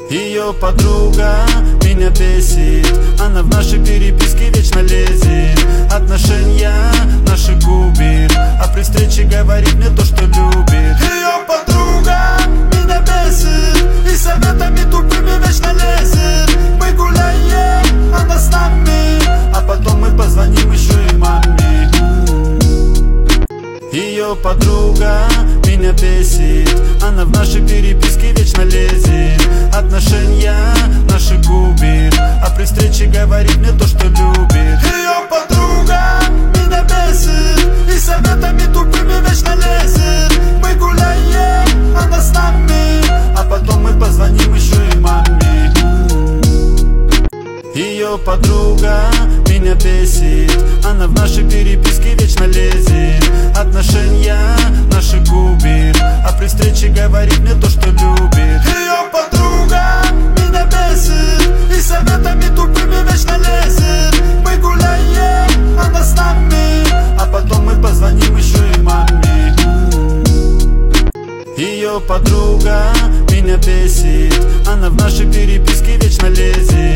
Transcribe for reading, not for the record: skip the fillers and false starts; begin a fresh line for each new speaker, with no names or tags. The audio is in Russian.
Ее подруга меня бесит, она в нашей переписке вечно лезет, отношения наши губит, а при встрече говорит мне то, что любит. Ее подруга меня бесит и советами тупыми вечно лезет. Мы гуляем, она с нами, а потом мы позвоним еще и маме. Ее подруга меня бесит, она в нашей переписке вечно лезет, отношения наши губит, а при встрече говорит мне то, что любит. Ее подруга меня бесит и советами тупыми вечно лезет. Мы гуляем, она с нами, а потом мы позвоним еще и маме. Ее подруга меня бесит, она в нашей переписке вечно лезет, отношения наши губит, а при встрече говорит мне то, что любит. Ее подруга меня бесит и советами тупыми вечно лезет. Мы гуляем, она с нами, а потом мы позвоним еще и маме. Ее подруга меня бесит, она в нашей переписке вечно лезет,